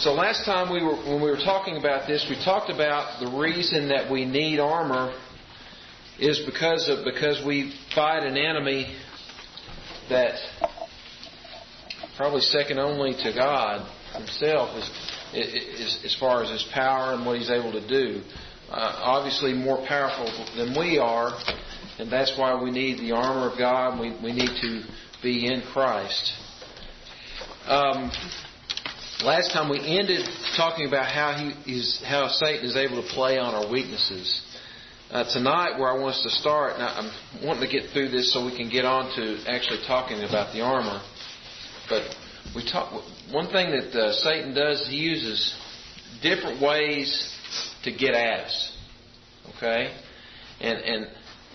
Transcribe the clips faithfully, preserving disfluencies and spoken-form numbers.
So last time we were, when we were talking about this, we talked about the reason that we need armor is because of because we fight an enemy that probably second only to God Himself is, is as far as His power and what He's able to do. Uh, obviously more powerful than we are, and that's why we need the armor of God. We we need to be in Christ. Um, last time we ended talking about how he is how Satan is able to play on our weaknesses. Uh, tonight, where I want us to start, and I'm wanting to get through this so we can get on to actually talking about the armor. But we talk. One thing that uh, Satan does, he uses different ways to get at us. Okay, and and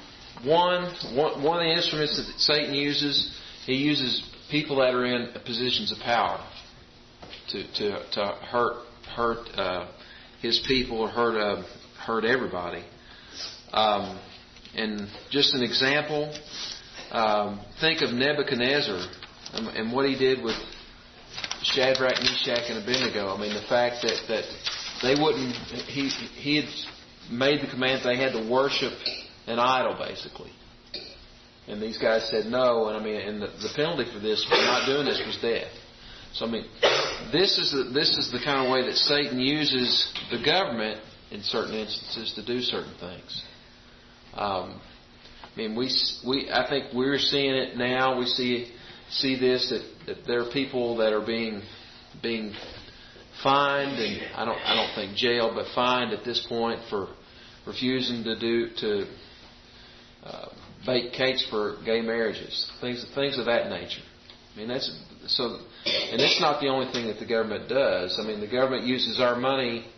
one one one of the instruments that Satan uses, he uses people that are in positions of power to to to hurt hurt uh, his people or hurt uh, hurt everybody. Um, and just an example, um, think of Nebuchadnezzar and, and what he did with Shadrach, Meshach, and Abednego. I mean, the fact that, that they wouldn't, he he had made the command that they had to worship an idol, basically. And these guys said no, and I mean, and the, the penalty for this, for not doing this, was death. So I mean, this is the, this is the kind of way that Satan uses the government in certain instances to do certain things. Um, I mean, we we I think we're seeing it now. We see see this that, that there are people that are being being fined, and I don't I don't think jailed, but fined at this point for refusing to do to uh, bake cakes for gay marriages, things things of that nature. I mean, that's so, and it's not the only thing that the government does. I mean, the government uses our money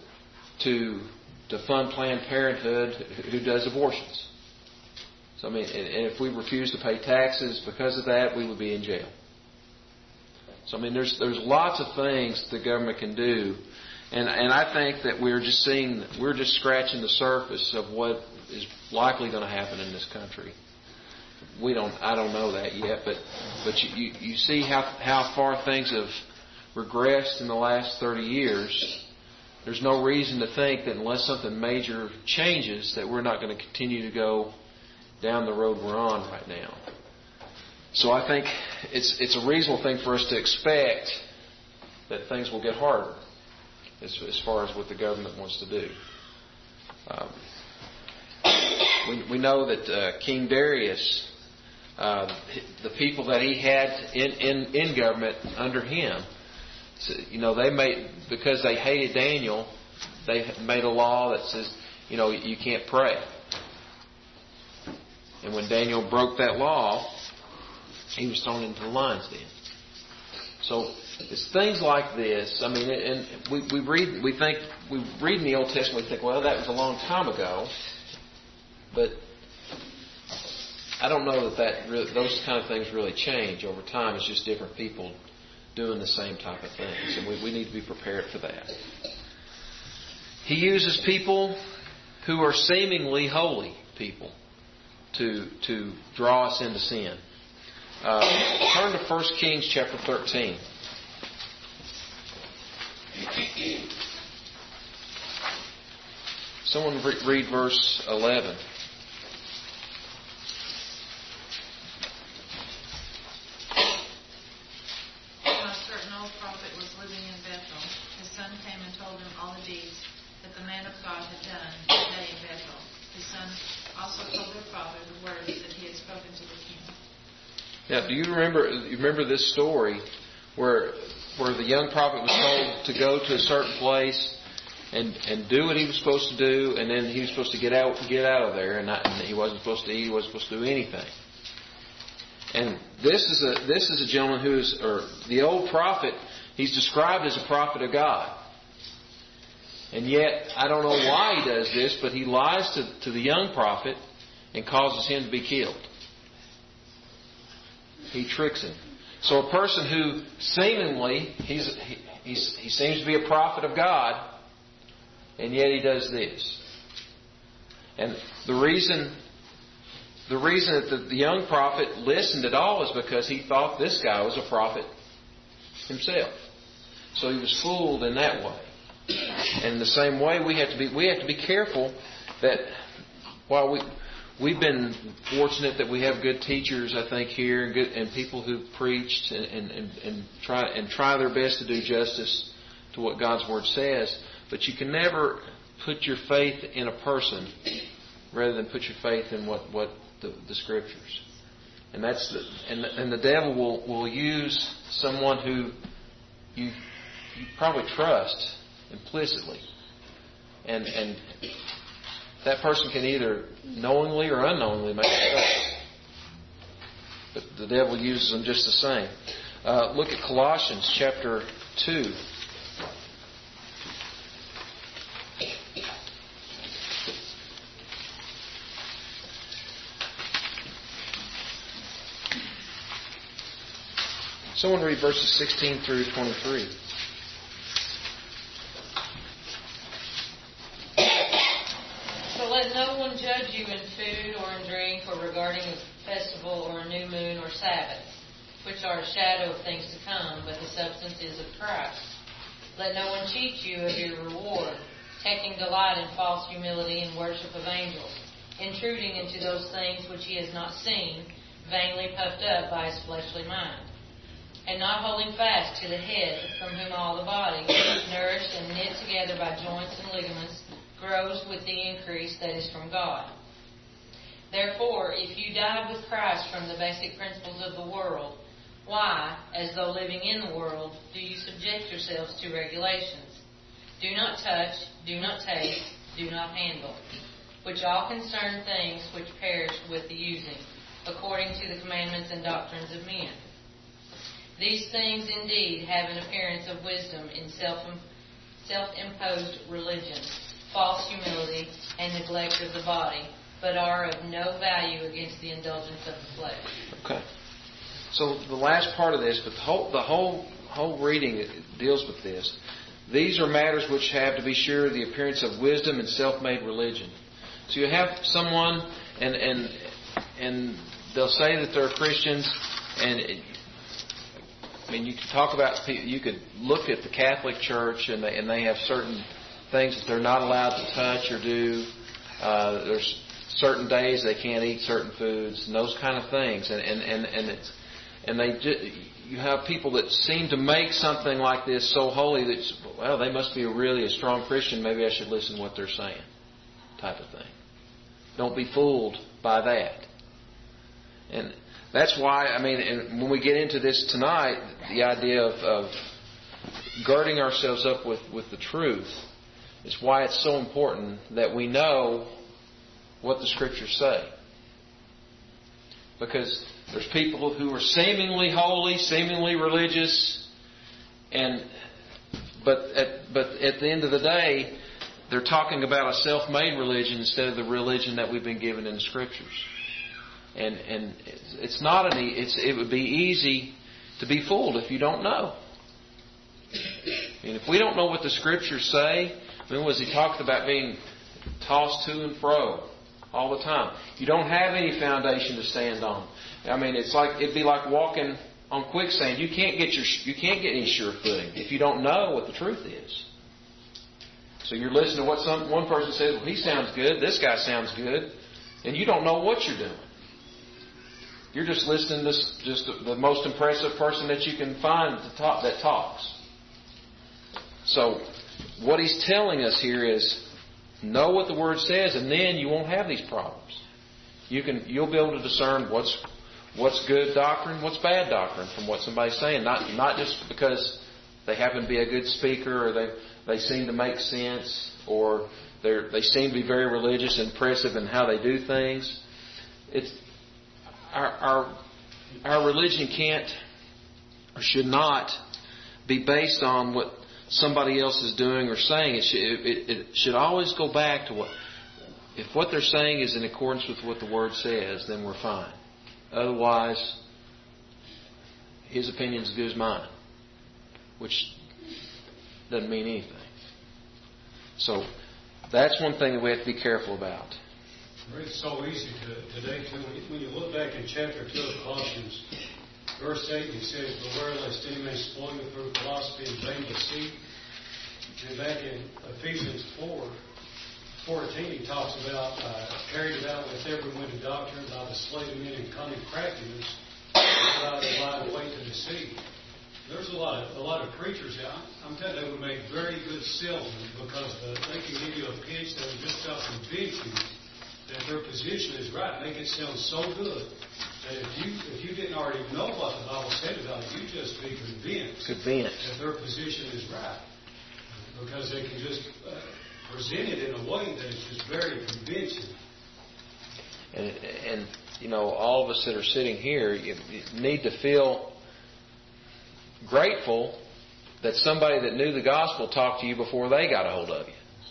to to fund Planned Parenthood, who does abortions. So I mean, and, and if we refuse to pay taxes because of that, we would be in jail. So I mean, there's there's lots of things the government can do, and and I think that we're just seeing we're just scratching the surface of what is likely going to happen in this country. We don't I don't know that yet, but but you you, you see how how far things have regressed in the last thirty years. There's no reason to think that unless something major changes, that we're not going to continue to go down the road we're on right now. So I think it's it's a reasonable thing for us to expect that things will get harder as, as far as what the government wants to do. Um, we, we know that uh, King Darius, uh, the people that he had in, in, in government under him, so, you know, they made, because they hated Daniel, they made a law that says, you know, you can't pray. And when Daniel broke that law, he was thrown into the lion's den. So it's things like this. I mean, and we, we read, we think, we read in the Old Testament, we think, well, that was a long time ago. But I don't know that, that really, those kind of things really change over time. It's just different people doing the same type of things, and we, we need to be prepared for that. He uses people who are seemingly holy people to to draw us into sin. Uh, turn to First Kings chapter thirteen. Someone re- read verse eleven. Now, do you remember? You remember this story where where the young prophet was told to go to a certain place and and do what he was supposed to do, and then he was supposed to get out get out of there, and, not, and he wasn't supposed to eat. He wasn't supposed to do anything. And this is a this is a gentleman who is, or the old prophet. He's described as a prophet of God, and yet I don't know why he does this, but he lies to to the young prophet and causes him to be killed. He tricks him. So a person who seemingly he's, he, he's, he seems to be a prophet of God, and yet he does this. And the reason the reason that the, the young prophet listened at all is because he thought this guy was a prophet himself. So he was fooled in that way. And in the same way, we have to be we have to be careful that while we we've been fortunate that we have good teachers, I think, here, and good and people who've preached and, and, and, and try and try their best to do justice to what God's Word says. But you can never put your faith in a person rather than put your faith in what, what the, the Scriptures. And that's the, and the, and the devil will, will use someone who you you probably trust implicitly, and and that person can either knowingly or unknowingly make mistakes. But the devil uses them just the same. Uh, look at Colossians chapter two. Someone read verses sixteen through twenty-three. So let no one judge you in food or in drink or regarding a festival or a new moon or Sabbath, which are a shadow of things to come, but the substance is of Christ. Let no one cheat you of your reward, taking delight in false humility and worship of angels, intruding into those things which he has not seen, vainly puffed up by his fleshly mind, and not holding fast to the head, from whom all the body, nourished and knit together by joints and ligaments, grows with the increase that is from God. Therefore, if you died with Christ from the basic principles of the world, why, as though living in the world, do you subject yourselves to regulations? Do not touch, do not taste, do not handle, which all concern things which perish with the using, according to the commandments and doctrines of men. These things indeed have an appearance of wisdom in self, self-imposed religion, false humility, and neglect of the body, but are of no value against the indulgence of the flesh. Okay. So the last part of this, but the whole the whole whole reading deals with this. These are matters which have, to be sure, the appearance of wisdom and self-made religion. So you have someone, and and and they'll say that they're Christians, and it, I mean, you could talk about, you could look at the Catholic Church, and they and they have certain things that they're not allowed to touch or do. Uh, there's certain days they can't eat certain foods, and those kind of things, and and and and it's and they just, you have people that seem to make something like this so holy that, well, they must be a really a strong Christian. Maybe I should listen to what they're saying, type of thing. Don't be fooled by that. And that's why, I mean, and when we get into this tonight, the idea of, of girding ourselves up with, with the truth is why it's so important that we know what the Scriptures say. Because there's people who are seemingly holy, seemingly religious, and but at, but at the end of the day, they're talking about a self-made religion instead of the religion that we've been given in the Scriptures. And and it's not an it's it would be easy to be fooled if you don't know. And if we don't know what the Scriptures say, when was he talked about being tossed to and fro all the time? You don't have any foundation to stand on. I mean, it's like it'd be like walking on quicksand. You can't get your you can't get any sure footing if you don't know what the truth is. So you're listening to what some one person says. Well, he sounds good. This guy sounds good, and you don't know what you're doing. You're just listening to this, just the most impressive person that you can find to talk, that talks. So what he's telling us here is know what the Word says, and then you won't have these problems. You can you'll be able to discern what's what's good doctrine, what's bad doctrine from what somebody's saying. Not not just because they happen to be a good speaker, or they they seem to make sense, or they they seem to be very religious and impressive in how they do things. It's our our our religion can't or should not be based on what somebody else is doing or saying. It should, it, it should always go back to what, if what they're saying is in accordance with what the Word says, then we're fine. Otherwise, his opinion is as good as mine, which doesn't mean anything. So that's one thing that we have to be careful about. It's so easy to, today, too. When you, when you look back in chapter two of Colossians, verse eight, he says, "Beware lest any man spoil you through philosophy and vain seat. And back in Ephesians four, fourteen, he talks about uh, carried about with every wind of doctrine by the sleight of men and cunning craftiness, by the lie of way to deceive. There's a lot of a lot of preachers out. I'm telling you, they would make very good salesmen because the, they can give you a pitch that will just about convince you that their position is right. Make it sound so good that if you if you didn't already know what the Bible said about it, you'd just be convinced, Convinced. that their position is right. Because they can just uh, present it in a way that is just very convincing. And, and you know, all of us that are sitting here, you, you need to feel grateful that somebody that knew the gospel talked to you before they got a hold of you.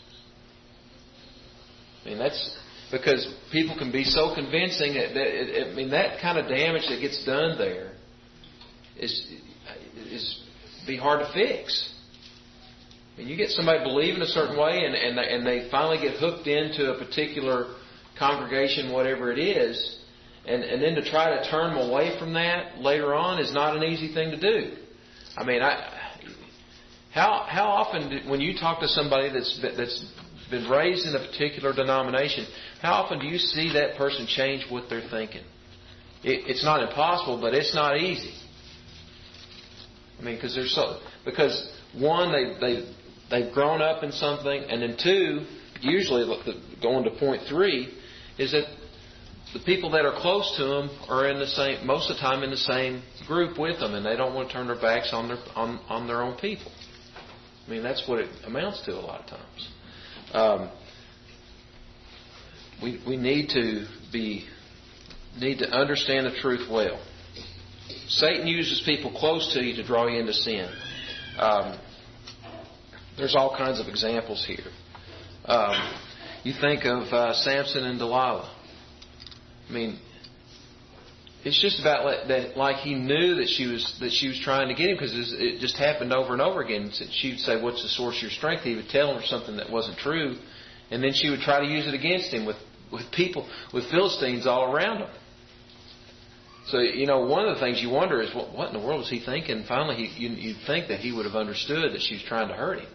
I mean, that's because people can be so convincing that, that it, I mean, that kind of damage that gets done there is is be hard to fix. I mean, you get somebody believing a certain way, and and they, and they finally get hooked into a particular congregation, whatever it is, and and then to try to turn them away from that later on is not an easy thing to do. I mean, I how how often do, when you talk to somebody that's that's been raised in a particular denomination, how often do you see that person change what they're thinking? It, it's not impossible, but it's not easy. I mean, because there's so because one they they they've grown up in something, and then two, usually going to point three, is that the people that are close to them are in the same, most of the time in the same group with them, and they don't want to turn their backs on their on, on their own people. I mean, that's what it amounts to a lot of times. Um, we we need to be need to understand the truth well. Satan uses people close to you to draw you into sin. Um, there's all kinds of examples here. Um, you think of uh, Samson and Delilah. I mean, it's just about like, that. Like he knew that she was that she was trying to get him, because it just happened over and over again. She'd say, "What's the source of your strength?" He would tell her something that wasn't true, and then she would try to use it against him with with people with Philistines all around him. So you know, one of the things you wonder is, what, what in the world was he thinking? Finally, he, you, you'd think that he would have understood that she was trying to hurt him.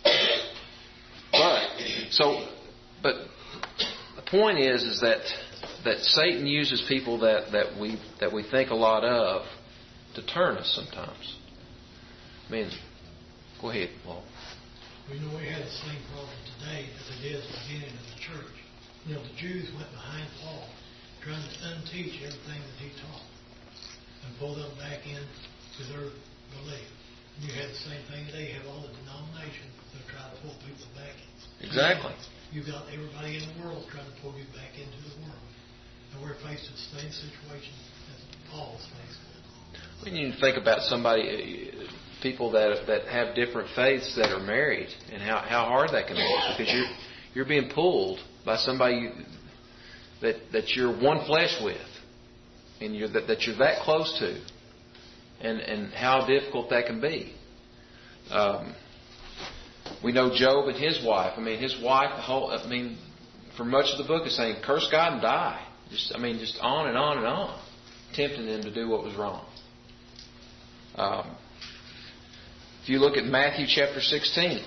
But so, but the point is, is that. that Satan uses people that, that we that we think a lot of to turn us sometimes. I mean, go ahead, Paul. We know we had the same problem today as they did at the beginning of the church. You know, the Jews went behind Paul, trying to unteach everything that he taught and pull them back in to their belief. And you had the same thing today. You have all the denominations that try to pull people back in. Exactly. You've got everybody in the world trying to pull you back into the world. And we're faced with the same situation as Paul was faced with. When you think about somebody, people that that have different faiths that are married, and how, how hard that can be, because you're you're being pulled by somebody that that you're one flesh with, and you're that, that you're that close to, and and how difficult that can be. Um, we know Job and his wife. I mean, his wife. The whole. I mean, for much of the book is saying, "Curse God and die." Just, I mean, just on and on and on, tempting them to do what was wrong. Um, if you look at Matthew chapter sixteen,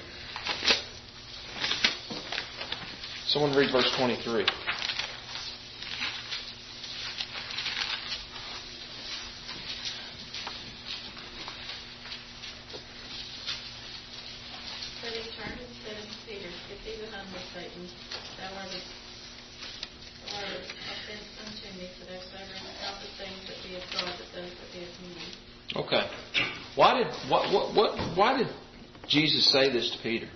someone read verse twenty-three. But he turned and said unto Peter, Get thee behind me, Satan, thou art a Or offense unto me, for thou savorest not the things that be of God, but those that be of men. Okay. Why did what what what why did Jesus say this to Peter?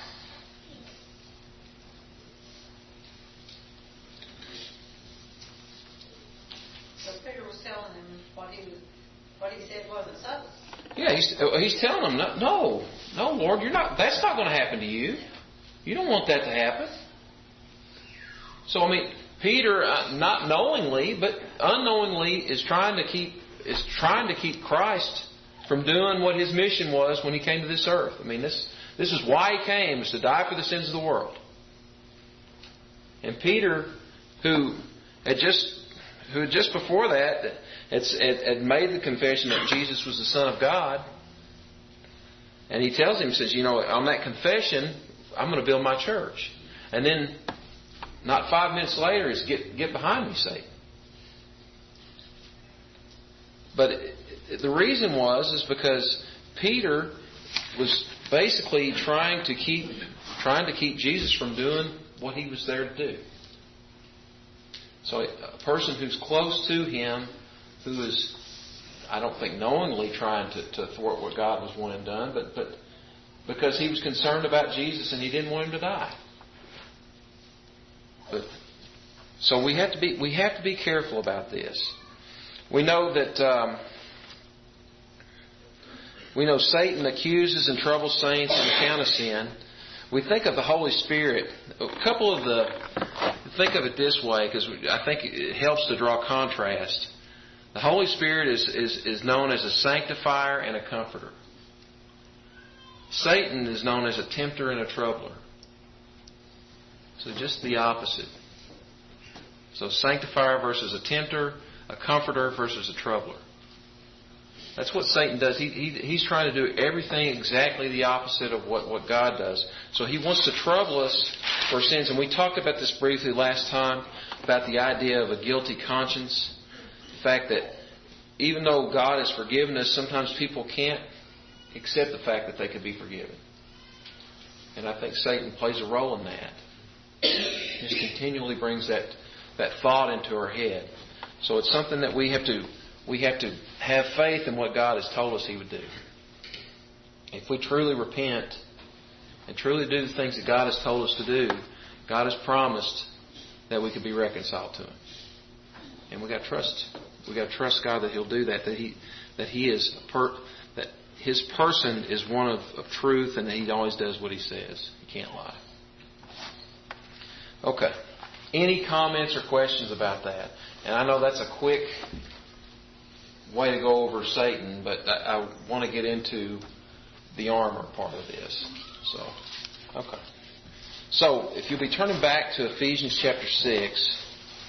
So Peter was telling him what he was, what he said wasn't so. Yeah, he's he's telling him, no, no, no, Lord, you're not. That's not going to happen to you. You don't want that to happen. So I mean, Peter, uh, not knowingly, but unknowingly, is trying to keep is trying to keep Christ from doing what his mission was when he came to this earth. I mean, this this is why he came, is to die for the sins of the world. And Peter, who had just who had just before that had, had made the confession that Jesus was the Son of God, And he tells him, he says, you know, on that confession, I'm going to build my church. And then, not five minutes later, is get get behind me, Satan. But the reason was is because Peter was basically trying to keep trying to keep Jesus from doing what he was there to do. So a person who's close to him, who is, I don't think knowingly trying to, to thwart what God was wanting done, but but because he was concerned about Jesus and he didn't want him to die. But so we have to be we have to be careful about this. We know that um, we know Satan accuses and troubles saints on account of sin. We think of the Holy Spirit. A couple of the think of it this way, because I think it helps to draw contrast. The Holy Spirit is, is is known as a sanctifier and a comforter. Satan is known as a tempter and a troubler. So just the opposite. So sanctifier versus a tempter, a comforter versus a troubler. That's what Satan does. He, he He's trying to do everything exactly the opposite of what, what God does. So he wants to trouble us for sins. And we talked about this briefly last time, about the idea of a guilty conscience. The fact that even though God has forgiven us, sometimes people can't accept the fact that they could be forgiven. And I think Satan plays a role in that. He just continually brings that, that thought into our head. So it's something that we have to we have to have faith in what God has told us He would do. If we truly repent and truly do the things that God has told us to do, God has promised that we could be reconciled to Him. And we got to trust. We got to trust God that He'll do that. That He that He is a per, that His person is one of, of truth, and that He always does what He says. He can't lie. Okay. Any comments or questions about that? And I know that's a quick way to go over Satan, but I, I want to get into the armor part of this. So, okay. So, if you'll be turning back to Ephesians chapter six.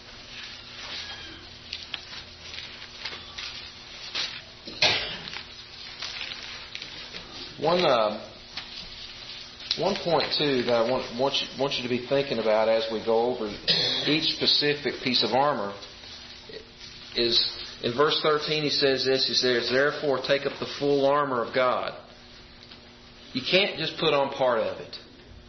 One uh, one point, too, that I want, want, you, want you to be thinking about as we go over each specific piece of armor is, in verse thirteen, he says this, he says, therefore take up the full armor of God. You can't just put on part of it.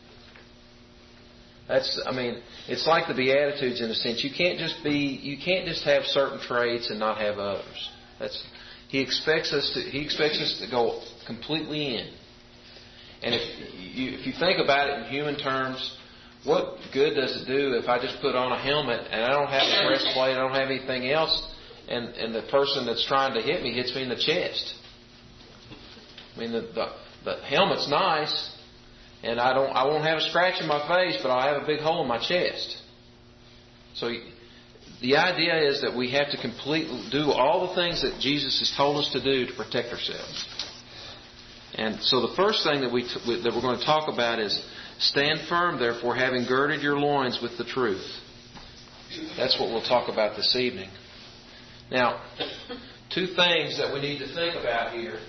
That's, I mean, it's like the Beatitudes in a sense. You can't just be, you can't just have certain traits and not have others. That's, he expects us to, he expects us to go completely in. And if you, if you think about it in human terms, what good does it do if I just put on a helmet and I don't have a breastplate, I don't have anything else, and, and the person that's trying to hit me hits me in the chest? I mean, the, the, the helmet's nice, and I don't, I won't have a scratch in my face, but I'll have a big hole in my chest. So the idea is that we have to completely do all the things that Jesus has told us to do to protect ourselves. And so the first thing that we t- that we're going to talk about is stand firm, therefore, having girded your loins with the truth. That's what we'll talk about this evening. Now, two things that we need to think about here.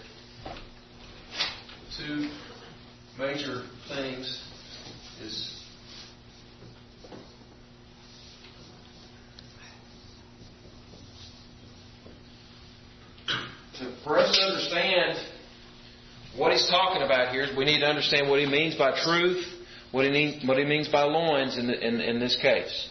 Two major things is to, for us to understand what he's talking about here, is we need to understand what he means by truth, what he means, what he means by loins in, the, in, in this case.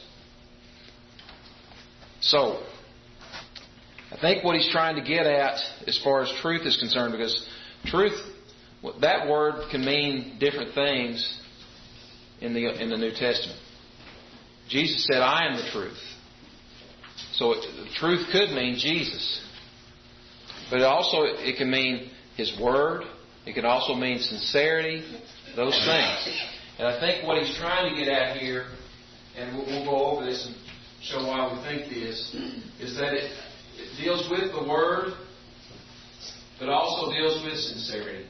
So, I think what he's trying to get at as far as truth is concerned, because truth, that word can mean different things in the in the New Testament. Jesus said, I am the truth. So it, the truth could mean Jesus. But it also it can mean His Word. It can also mean sincerity, those things. And I think what he's trying to get at here, and we'll, we'll go over this and show why we think this, is that it, it deals with the Word, but also deals with sincerity.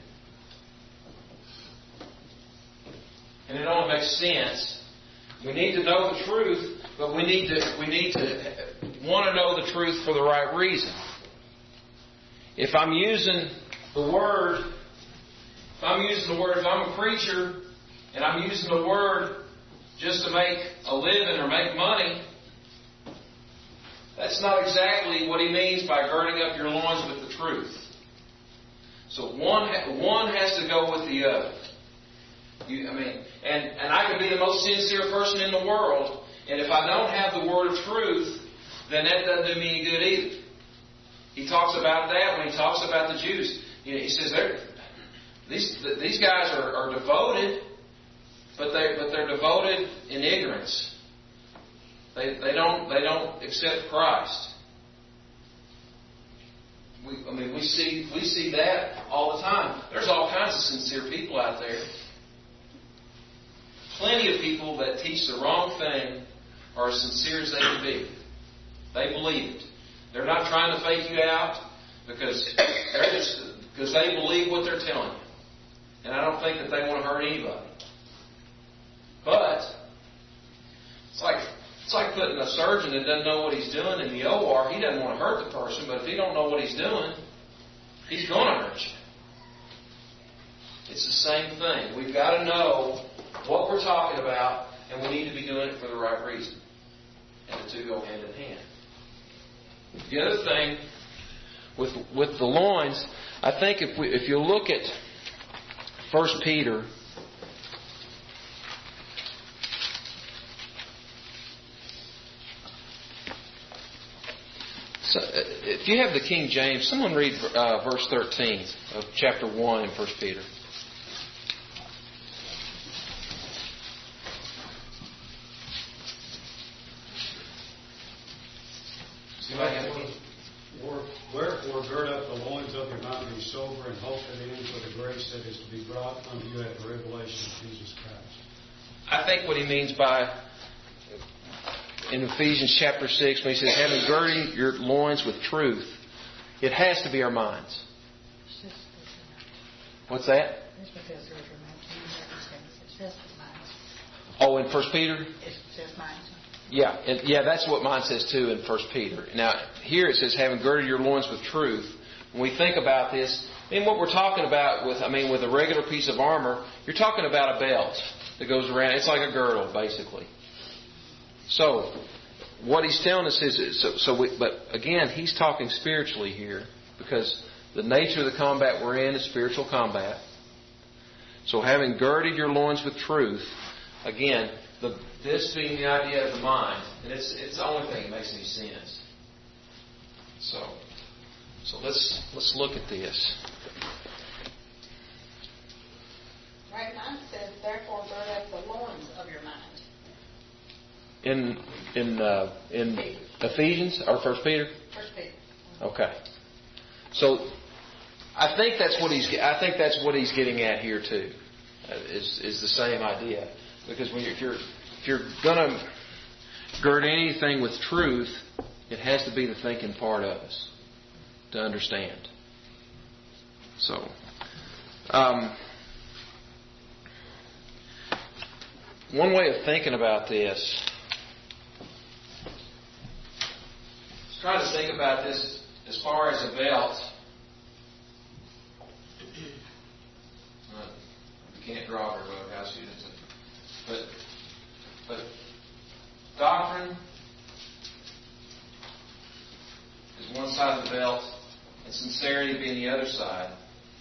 And it only makes sense. We need to know the truth, but we need to we need to want to know the truth for the right reason. If I'm using the Word if I'm using the word, if I'm a preacher and I'm using the word just to make a living or make money, that's not exactly what he means by girding up your loins with the truth. So one one has to go with the other. You, I mean, and, and I could be the most sincere person in the world, and if I don't have the word of truth, then that doesn't do me any good either. He talks about that when he talks about the Jews. You know, he says these these guys are, are devoted, but they but they're devoted in ignorance. They they don't they don't accept Christ. We, I mean, we see we see that all the time. There's all kinds of sincere people out there. Plenty of people that teach the wrong thing are as sincere as they can be. They believe it. They're not trying to fake you out because they're just because they believe what they're telling you. And I don't think that they want to hurt anybody. But it's like it's like putting a surgeon that doesn't know what he's doing in the O R. He doesn't want to hurt the person, but if he don't know what he's doing, he's going to hurt you. It's the same thing. We've got to know what we're talking about, and we need to be doing it for the right reason. And the two go hand in hand. The other thing with with the loins, I think if we if you look at First Peter, so if you have the King James, someone read uh, verse thirteen of chapter one in First Peter. Wherefore gird up the loins of your mind, be sober, and hope for the end for the grace that is to be brought unto you at the revelation of Jesus Christ. I think what he means by, in Ephesians chapter six, when he says, having girded your loins with truth, it has to be our minds. What's that? Oh, in First Peter? It says mine. Yeah, and yeah, that's what mine says too in First Peter. Now, here it says, having girded your loins with truth. When we think about this, I mean, what we're talking about with, I mean, with a regular piece of armor, you're talking about a belt that goes around. It's like a girdle, basically. So, what he's telling us is, so, so we, but again, he's talking spiritually here, because the nature of the combat we're in is spiritual combat. So, having girded your loins with truth, again, the, this being the idea of the mind, and it's it's the only thing that makes any sense. So, so let's let's look at this. Right, mine says, therefore gird up the loins of your mind. In in uh, in Ephesians or First Peter? First Peter. Okay. So, I think that's what he's I think that's what he's getting at here too. Uh, is is the same idea. Because when you're, if you're if you're going to gird anything with truth, it has to be the thinking part of us to understand. So, um, one way of thinking about this, let's try to think about this as far as a belt. You can't draw very well, guys. But, but doctrine is one side of the belt, and sincerity being the other side.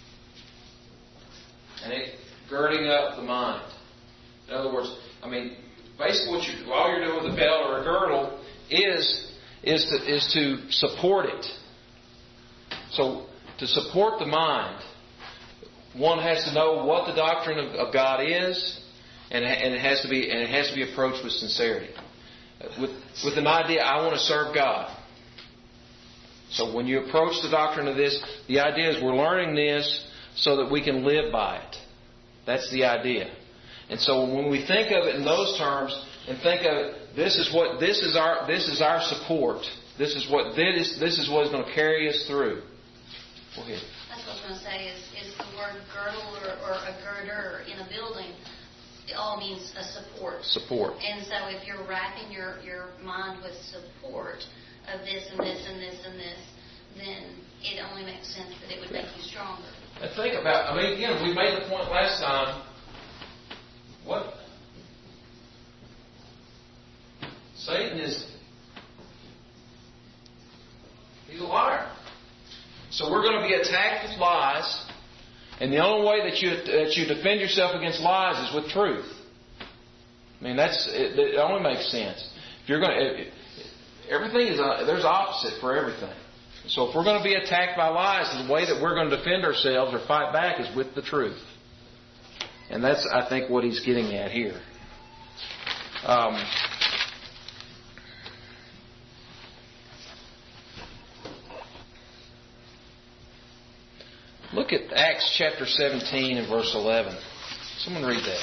And it girding up the mind. In other words, I mean, basically, what you all you're doing with a belt or a girdle is is to is to support it. So to support the mind, one has to know what the doctrine of, of God is. And it has to be, and it has to be approached with sincerity, with with an idea. I want to serve God. So when you approach the doctrine of this, the idea is we're learning this so that we can live by it. That's the idea. And so when we think of it in those terms, and think of it, this is what this is our this is our support. This is what this this is what is going to carry us through. Go ahead. That's what I was going to say. Is is the word girdle or, or a girder in a building? It all means a support. Support. And so if you're wrapping your, your mind with support of this and this and this and this, then it only makes sense that it would make you stronger. And think about, I mean, again, we made the point last time. What? Satan is, he's a liar. So we're going to be attacked with lies. And the only way that you that you defend yourself against lies is with truth. I mean, that's it, it only makes sense. If you're going to, everything is a, there's opposite for everything. So if we're going to be attacked by lies, the way that we're going to defend ourselves or fight back is with the truth. And that's, I think, what he's getting at here. Um, look at Acts chapter seventeen and verse eleven. Someone read that.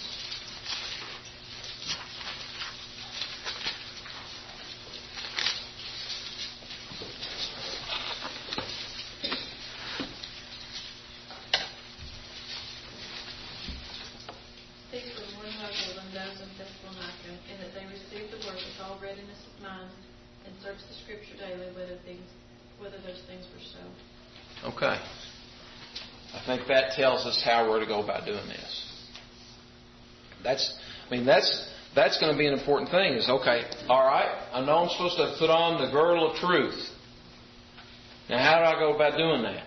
These were one household and those in Thessalonica, and that they received the word with all readiness of mind, and searched the Scripture daily whether things, whether those things were so. Okay. I think that tells us how we're to go about doing this. That's, I mean, that's that's going to be an important thing. Is okay. All right. I know I'm supposed to put on the girdle of truth. Now, how do I go about doing that?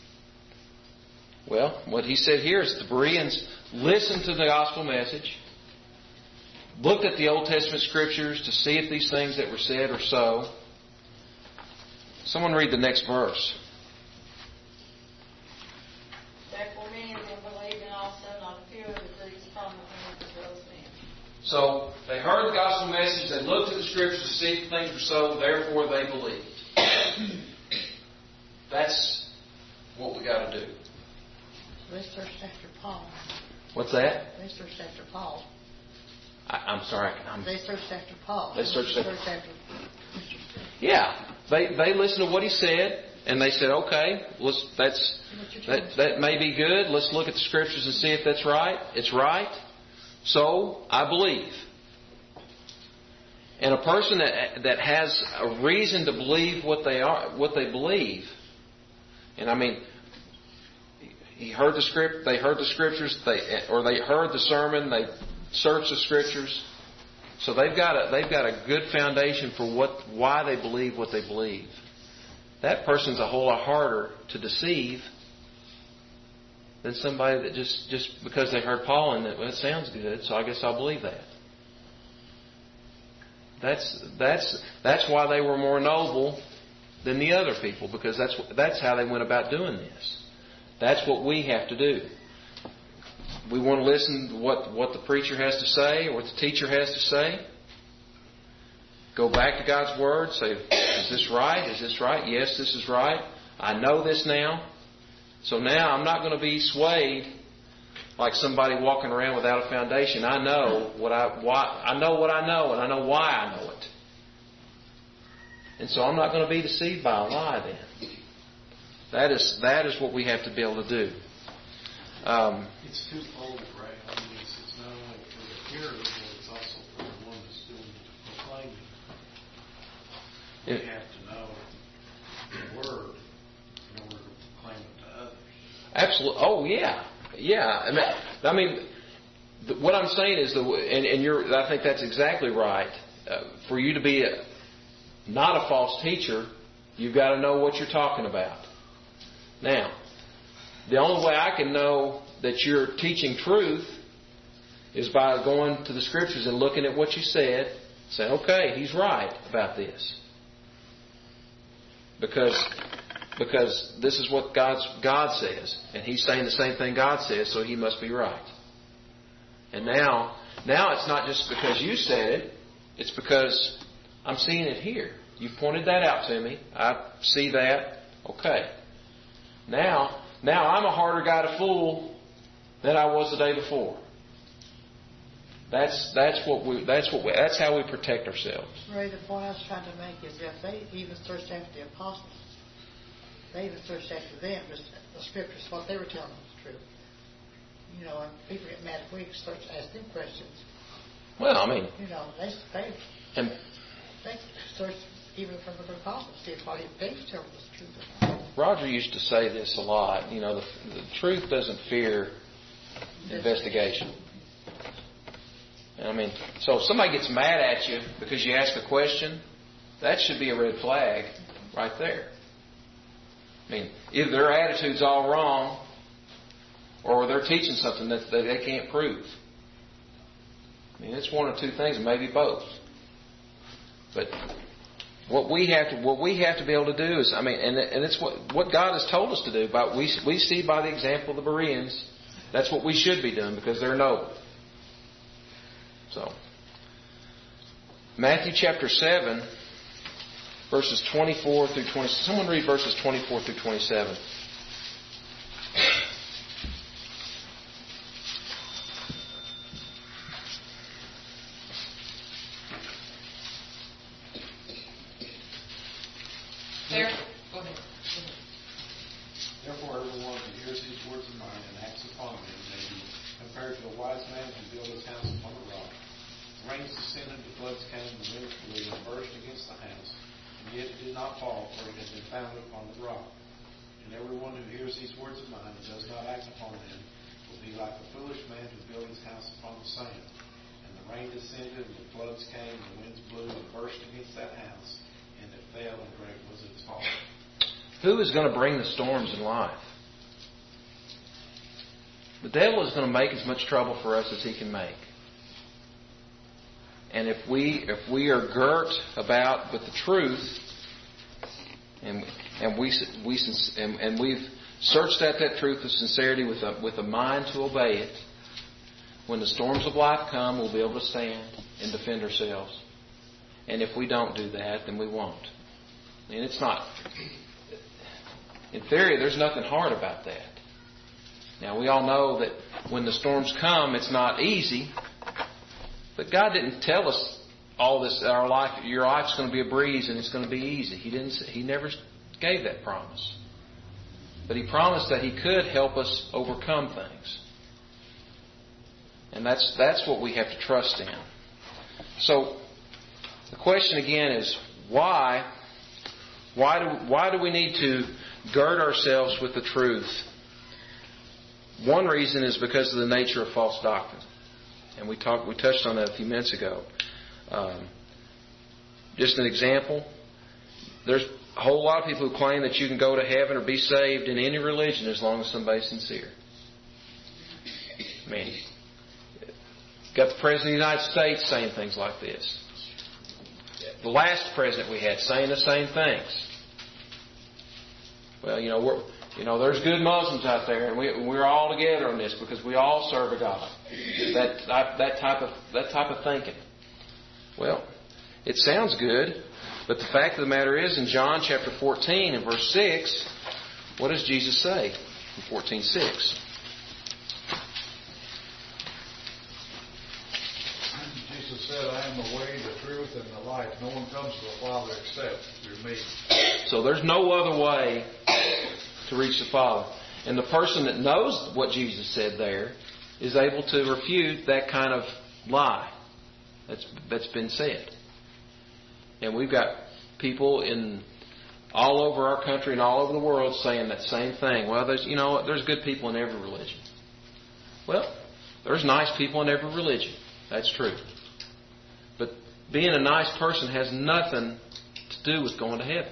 Well, what he said here is the Bereans listened to the gospel message, looked at the Old Testament scriptures to see if these things that were said are so. Someone read the next verse. Therefore many of them believed, and also not a few of the Greeks prominent as well as men. So they heard the gospel message, they looked at the scriptures to see if things were so, therefore they believed. That's what we got to do. They searched after Paul. What's that? They searched after Paul. I, I'm sorry. I'm, They searched after Paul. They searched after- after. yeah, they they listened to what he said, and they said, "Okay, let's that's that that may be good. Let's look at the scriptures and see if that's right. It's right. So I believe." And a person that that has a reason to believe what they are, what they believe, and I mean. He heard the script. They heard the scriptures, they or they heard the sermon. They searched the scriptures, so they've got a they've got a good foundation for what why they believe what they believe. That person's a whole lot harder to deceive than somebody that just just because they heard Paul and that well, it sounds good, so I guess I'll believe that. That's that's that's why they were more noble than the other people, because that's that's how they went about doing this. That's what we have to do. We want to listen to what, what the preacher has to say, or what the teacher has to say. Go back to God's Word. Say, is this right? Is this right? Yes, this is right. I know this now. So now I'm not going to be swayed like somebody walking around without a foundation. I know what I why I know what I know, and I know why I know it. And so I'm not going to be deceived by a lie then. That is that is what we have to be able to do. Um, it's twofold, right? I mean, it's, it's not only for the hearer, but it's also for the one that's doing the proclaiming. We it, have to know the Word in order to proclaim it to others. Absolutely. Oh, yeah. Yeah. I mean, I mean the, what I'm saying is, the and, and you're, I think that's exactly right. Uh, for you to be a, not a false teacher, you've got to know what you're talking about. Now, the only way I can know that you're teaching truth is by going to the Scriptures and looking at what you said, saying, okay, he's right about this. Because because this is what God's, God says, and he's saying the same thing God says, so he must be right. And now, now it's not just because you said it, it's because I'm seeing it here. You pointed that out to me. I see that. Okay. Now, now I'm a harder guy to fool than I was the day before. That's that's what we that's what we, that's how we protect ourselves. Ray, the point I was trying to make is if they even searched after the apostles, they even searched after them. Just the scriptures, what they were telling them was true. You know, and people get mad if we search, ask them questions. Well, I mean, you know, they they and they search even from the apostles, see if what they tell us the truth or not. Roger used to say this a lot. You know, the, the truth doesn't fear investigation. I mean, so if somebody gets mad at you because you ask a question, that should be a red flag right there. I mean, either their attitude's all wrong, or they're teaching something that, that they can't prove. I mean, it's one or two things, maybe both. But what we have to what we have to be able to do is, I mean, and, and it's what what God has told us to do. But we we see by the example of the Bereans, that's what we should be doing because they're noble. So, Matthew chapter seven, verses twenty-four through twenty. Someone read verses twenty-four through twenty-seven. There. Go ahead. Therefore, everyone who hears these words of mine and acts upon them may be compared to a wise man who built his house upon a rock. The rains descended, the floods came, the winds blew and burst against the house, and yet it did not fall, for it had been founded upon the rock. And everyone who hears these words of mine and does not act upon them will be like a foolish man who built his house upon the sand. And the rain descended, and the floods came, and the winds blew and burst against that house, and it fell, and great was its fall. Who is going to bring the storms in life? The devil is going to make as much trouble for us as he can make. And if we if we are girt about with the truth, and and we we and, and we've searched out that truth with sincerity, with a with a mind to obey it, when the storms of life come, we'll be able to stand and defend ourselves. And if we don't do that, then we won't. And it's not. In theory, there's nothing hard about that. Now, we all know that when the storms come, it's not easy. But God didn't tell us all this. Our life, your life's going to be a breeze and it's going to be easy. He didn't. He never gave that promise. But He promised that He could help us overcome things. And that's that's what we have to trust in. So, the question again is why? Why do why do we need to gird ourselves with the truth? One reason is because of the nature of false doctrine, and we talked we touched on that a few minutes ago. Um, just an example: there's a whole lot of people who claim that you can go to heaven or be saved in any religion as long as somebody's sincere. I mean, got the President of the United States saying things like this. The last president we had saying the same things. Well, you know, we're, you know, there's good Muslims out there, and we, we're all together on this because we all serve a God. That that type of that type of thinking. Well, it sounds good, but the fact of the matter is, in John chapter fourteen and verse six, what does Jesus say in fourteen six? Jesus said, "I am the way, the truth, and the life. No one comes to the Father except through me." So there's no other way to reach the Father. And the person that knows what Jesus said there is able to refute that kind of lie that's that's been said. And we've got people in all over our country and all over the world saying that same thing. Well, there's you know there's good people in every religion. Well, there's nice people in every religion. That's true. But being a nice person has nothing to do with going to heaven.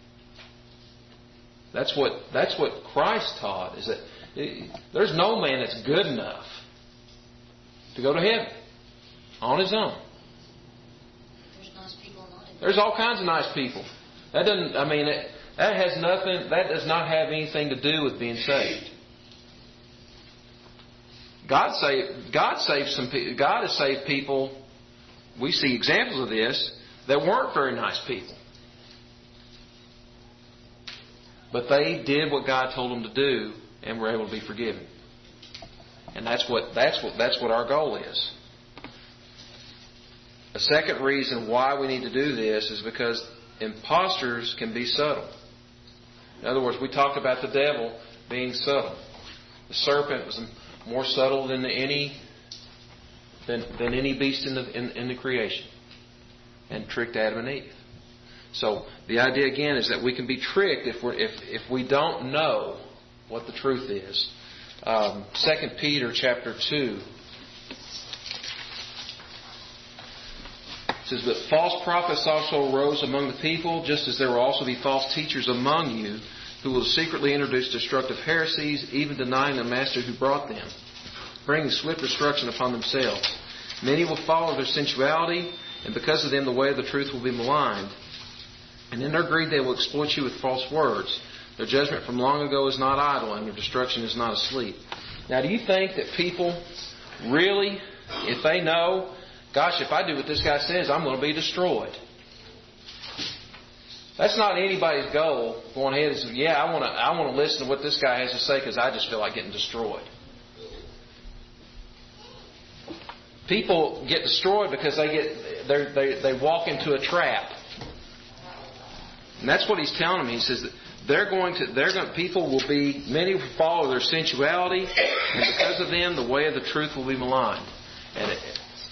That's what that's what Christ taught, is that there's no man that's good enough to go to heaven on his own. There's nice people not in There's all kinds of nice people. That doesn't. I mean, it, that has nothing. That does not have anything to do with being saved. God saved. God saved some. God has saved people. We see examples of this that weren't very nice people. But they did what God told them to do and were able to be forgiven. And that's what that's what that's what our goal is. A second reason why we need to do this is because imposters can be subtle. In other words, we talked about the devil being subtle. The serpent was more subtle than any than, than any beast in the in, in the creation, and tricked Adam and Eve. So the idea again is that we can be tricked if we if if we don't know what the truth is. Um, Second Peter chapter two says, "But false prophets also arose among the people, just as there will also be false teachers among you, who will secretly introduce destructive heresies, even denying the master who brought them, bringing swift destruction upon themselves. Many will follow their sensuality, and because of them the way of the truth will be maligned. And in their greed they will exploit you with false words. Their judgment from long ago is not idle, and their destruction is not asleep." Now, do you think that people really, if they know, gosh, if I do what this guy says, I'm going to be destroyed? That's not anybody's goal. Going ahead and saying, yeah, I want to I want to listen to what this guy has to say because I just feel like getting destroyed. People get destroyed because they get they they they walk into a trap. And that's what he's telling me. He says that they're going to, they're going, people will be, many will follow their sensuality, and because of them, the way of the truth will be maligned. And it,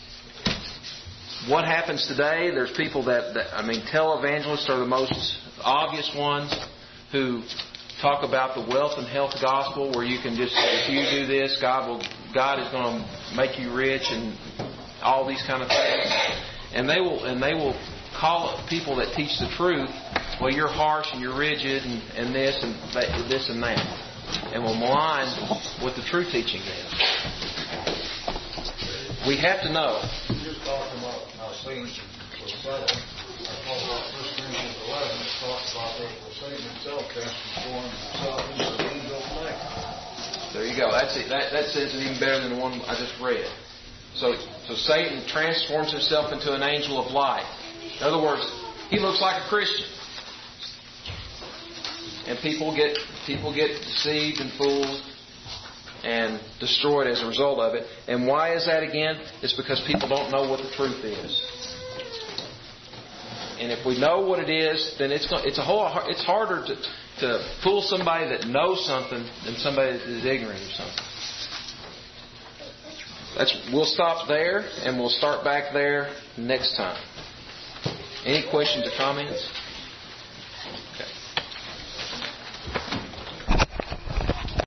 what happens today? There's people that, that, I mean, televangelists are the most obvious ones who talk about the wealth and health gospel, where you can just, if you do this, God will, God is going to make you rich, and all these kind of things. And they will, and they will call people that teach the truth, well, you're harsh and you're rigid and, and this and that, this and that, and will malign what the true teaching is. We have to know. You're talking about how Satan was settled. I talk about First Corinthians eleven. It talks about that Satan himself transformed himself into an angel of light. There you go. That's it. That, that says it even better than the one I just read. So, so Satan transforms himself into an angel of light. In other words, he looks like a Christian. And people get people get deceived and fooled and destroyed as a result of it. And why is that again? It's because people don't know what the truth is. And if we know what it is, then it's it's a whole it's harder to to fool somebody that knows something than somebody that is ignorant of something. That's we'll stop there and we'll start back there next time. Any questions or comments? Okay.